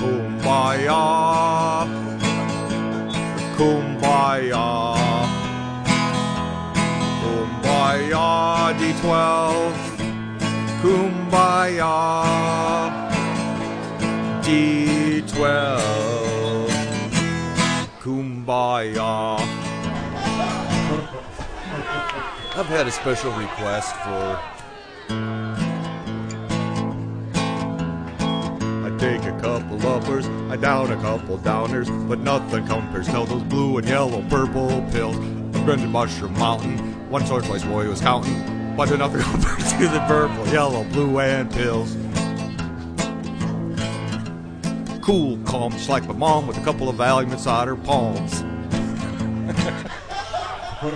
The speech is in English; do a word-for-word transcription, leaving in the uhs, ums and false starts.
Kumbaya, kumbaya, kumbaya, D twelve, kumbaya, D twelve, kumbaya. I've had a special request for I take a couple uppers, I down a couple downers, but nothing compares to those blue and yellow purple pills. I've been to Mushroom Mountain, once or twice boy was counting, but nothing compares to the purple, yellow, blue and pills. Cool, calm, just like my mom with a couple of Valium inside her palms.